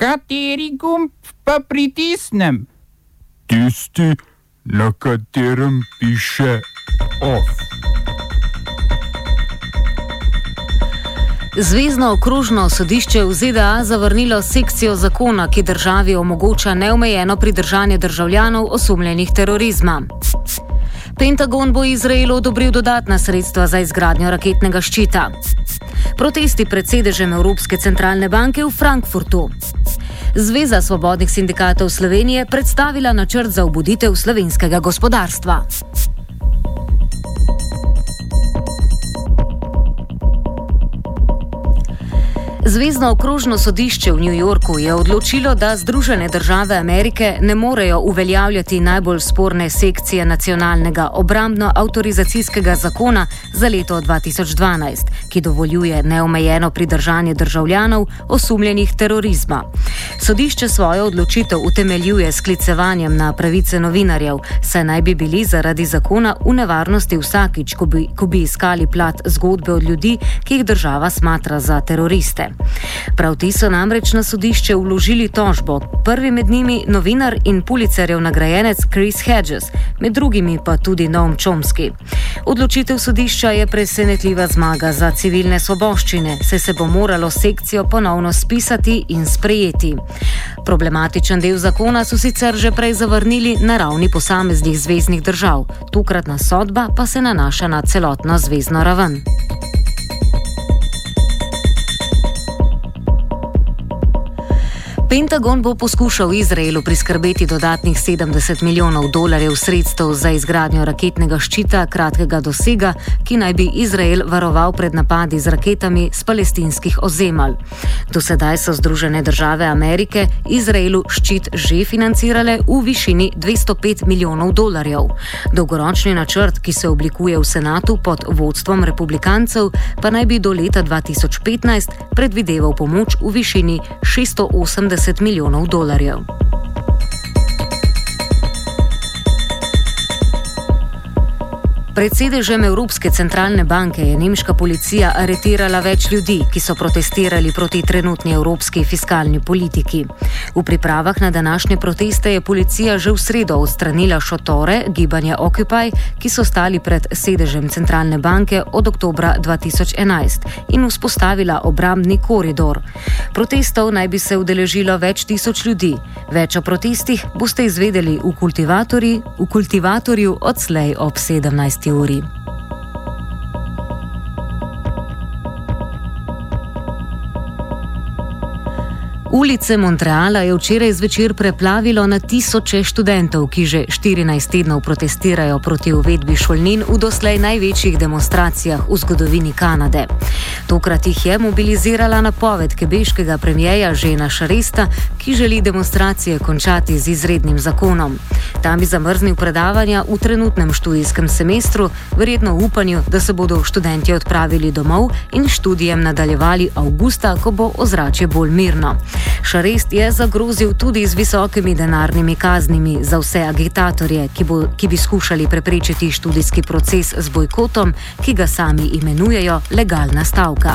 Kateri gumb pa pritisnem? Tisti, na katerem piše OF. Zvezno okrožno sodišče v ZDA zavrnilo sekcijo zakona, ki državi omogoča neomejeno pridržanje državljanov osumljenih terorizma. Pentagon bo Izraelu odobril dodatna sredstva za izgradnjo raketnega ščita. Protesti pred sedežem Evropske centralne banke v Frankfurtu. Zveza svobodnih sindikatov Slovenije predstavila načrt za obuditev slovenskega gospodarstva. Zvezno okrožno sodišče v New Yorku je odločilo, da Združene države Amerike ne morejo uveljavljati najbolj sporne sekcije nacionalnega obrambno-avtorizacijskega zakona za leto 2012, ki dovoljuje neomejeno pridržanje državljanov osumljenih terorizma. Sodišče svojo odločitev utemeljuje s sklicevanjem na pravice novinarjev, saj naj bi bili zaradi zakona v nevarnosti vsakič, ko bi iskali plat zgodbe od ljudi, ki jih država smatra za teroriste. Prav ti so namreč na sodišče vložili tožbo, prvi med njimi novinar in Pulitzerjev nagrajenec Chris Hedges, med drugimi pa tudi Noam Chomsky. Odločitev sodišča je presenetljiva zmaga za civilne svoboščine, saj se bo moralo sekcijo ponovno spisati in sprejeti. Problematičen del zakona so sicer že prej zavrnili na ravni posameznih zveznih držav, tokratna sodba pa se nanaša na celotno zvezno raven. Pentagon bo poskušal Izraelu priskrbeti dodatnih $70 milijonov sredstev za izgradnjo raketnega ščita kratkega dosega, ki naj bi Izrael varoval pred napadi z raketami s palestinskih ozemelj. Do sedaj so Združene države Amerike Izraelu ščit že financirale v višini $205 milijonov. Dolgoročni načrt, ki se oblikuje v Senatu pod vodstvom republikancev, pa naj bi do leta 2015 predvideval pomoč v višini $680 milijonov. Pred sedežem Evropske centralne banke je nemška policija aretirala več ljudi, ki so protestirali proti trenutni evropski fiskalni politiki. V pripravah na današnje proteste je policija že v sredo odstranila šotore gibanja Occupy, ki so stali pred sedežem centralne banke od oktobra 2011 in vzpostavila obrambni koridor. Protestov naj bi se udeležilo več tisoč ljudi. Več o protestih boste izvedeli v kultivatorju odslej ob 17. uri. Ulice Montreala je včeraj zvečer preplavilo na tisoče študentov, ki že 14 tednov protestirajo proti uvedbi šolnin v doslej največjih demonstracijah v zgodovini Kanade. Tokrat jih je mobilizirala napoved quebeškega premierja Jeana Charesta, ki želi demonstracije končati z izrednim zakonom. Tam bi zamrznil predavanja v trenutnem študijskem semestru, verjetno v upanju, da se bodo študentje odpravili domov in študijem nadaljevali avgusta, ko bo ozračje bolj mirno. Charest je zagrozil tudi z visokimi denarnimi kaznimi za vse agitatorje, ki bi skušali preprečiti študijski proces z bojkotom, ki ga sami imenujejo legalna stavka.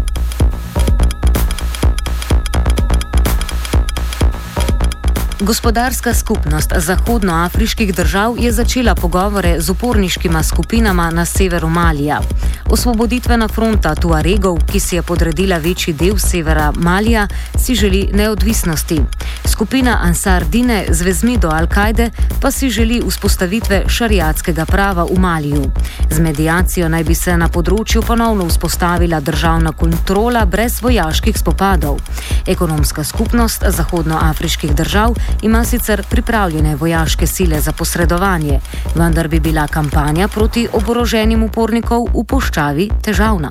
Gospodarska skupnost zahodnoafriških držav je začela pogovore z uporniškima skupinama na severu Malija. Osvoboditvena fronta Tuaregov, ki si je podredila večji del severa Malija, si želi neodvisnosti. Skupina Ansar Dine z vezmi do Al-Kaide pa si želi vzpostavitve šariatskega prava v Maliju. Z mediacijo naj bi se na področju ponovno vzpostavila državna kontrola brez vojaških spopadov. Ekonomska skupnost zahodnoafriških držav ima sicer pripravljene vojaške sile za posredovanje, vendar bi bila kampanja proti oboroženim upornikov v puščavi težavna.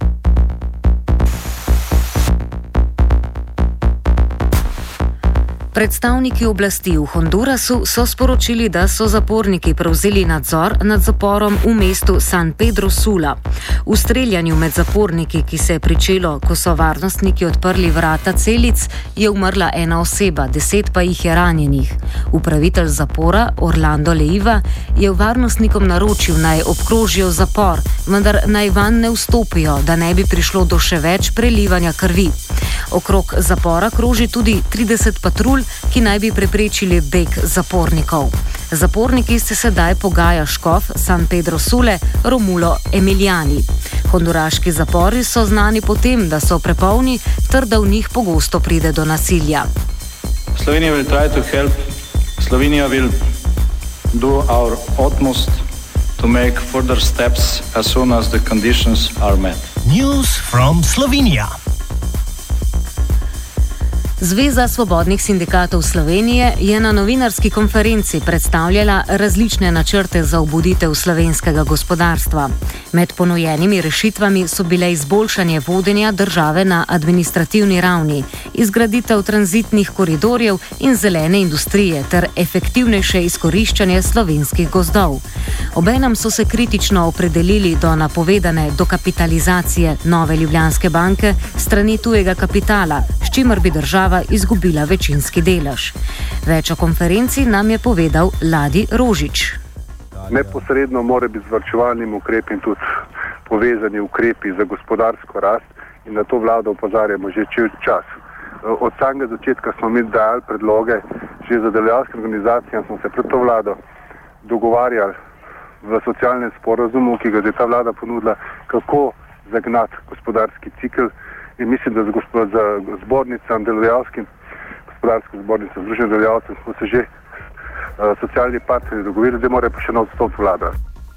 Predstavniki oblasti v Hondurasu so sporočili, da so zaporniki prevzeli nadzor nad zaporom v mestu San Pedro Sula. V streljanju med zaporniki, ki se je pričelo, ko so varnostniki odprli vrata celic, je umrla ena oseba, 10 pa jih je ranjenih. Upravitelj zapora, Orlando Leiva, je varnostnikom naročil, naj obkrožijo zapor, vendar naj vanj ne vstopijo, da ne bi prišlo do še več prelivanja krvi. Okrog zapora kroži tudi 30 patrulj, ki naj bi preprečili beg zapornikov. Zaporniki se sedaj pogaja škof San Pedro Sule Romulo Emiliani. Honduraški zapori so znani po tem, da so prepolni, ter da v njih pogosto pride do nasilja. Slovenija will try to help. Slovenija will do our utmost to make further steps as soon as the conditions are met. News from Slovenia. Zveza svobodnih sindikatov Slovenije je na novinarski konferenci predstavljala različne načrte za obuditev slovenskega gospodarstva. Med ponujenimi rešitvami so bile izboljšanje vodenja države na administrativni ravni, izgraditev tranzitnih koridorjev in zelene industrije ter efektivnejše izkoriščanje slovenskih gozdov. Obenem so se kritično opredelili do napovedane dokapitalizacije Nove Ljubljanske banke strani tujega kapitala, s čimer bi država izgubila večinski delež. Več o konferenci nam je povedal Ladi Rožič. Neposredno mora biti z varčevalnimi ukrepi in tudi povezani ukrepi za gospodarsko rast in na to vlado opozarjamo že čas. Od samega začetka smo mi dali predloge, že za delodajalske organizacije smo se pred to vlado dogovarjali v socialnem sporazumu, ki ga je ta vlada ponudila, kako zagnati gospodarski cikl. In mislim, da za zbornicam delodajalskim, gospodarsko zbornico, združenje delodajalcev smo se že socialni partnerji dogovorili, da mora pa še na odstop vlada.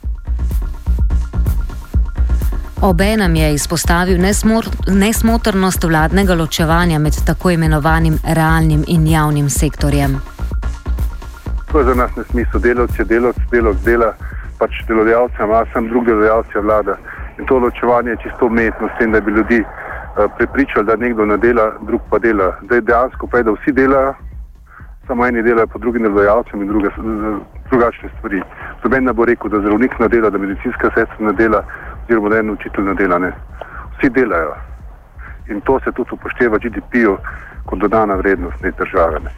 Obenem je izpostavil nesmotrnost vladnega ločevanja med tako imenovanim realnim in javnim sektorjem. To je za nas nesmisel. Delavc dela, pač delodajalce ima, sam drug delodajalce je vlada. In to ločevanje je čisto umetno s tem, da bi ljudi prepričali, da nekdo ne dela, drug pa dela. Zdaj dejansko pa je, da vsi delajo, samo eni delajo po drugim delodajalcem in drugačne stvari. Noben ne bo rekel, da zdravnik ne dela, da medicinska sestra ne dela, oziroma da en učitelj ne dela. Ne. Vsi delajo. In to se tudi upošteva GDP-ju kot dodana vrednost te države. Ne.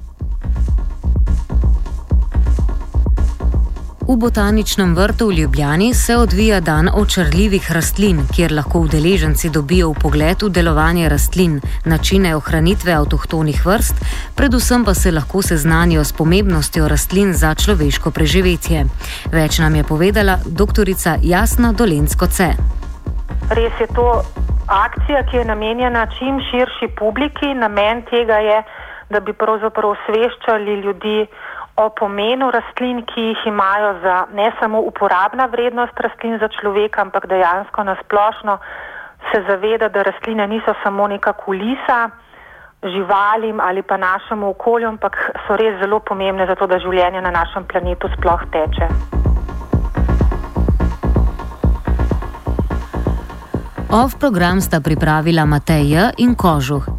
V Botaničnem vrtu v Ljubljani se odvija dan očarljivih rastlin, kjer lahko udeleženci dobijo vpogled v delovanje rastlin, načine ohranitve avtohtonih vrst, predvsem pa se lahko seznanijo s pomembnostjo rastlin za človeško preživetje. Več nam je povedala doktorica Jasna Dolenc-Koce. Res je to akcija, ki je namenjena čim širši publiki. Namen tega je, da bi pravzaprav osveščali ljudi o pomenu rastlin, ki jih imajo za ne samo uporabna vrednost rastlin za človeka, ampak dejansko nasplošno se zaveda, da rastline niso samo neka kulisa živalim ali pa našemu okolju, ampak so res zelo pomembne za to, da življenje na našem planetu sploh teče. Off program sta pripravila Matej in Kožuh.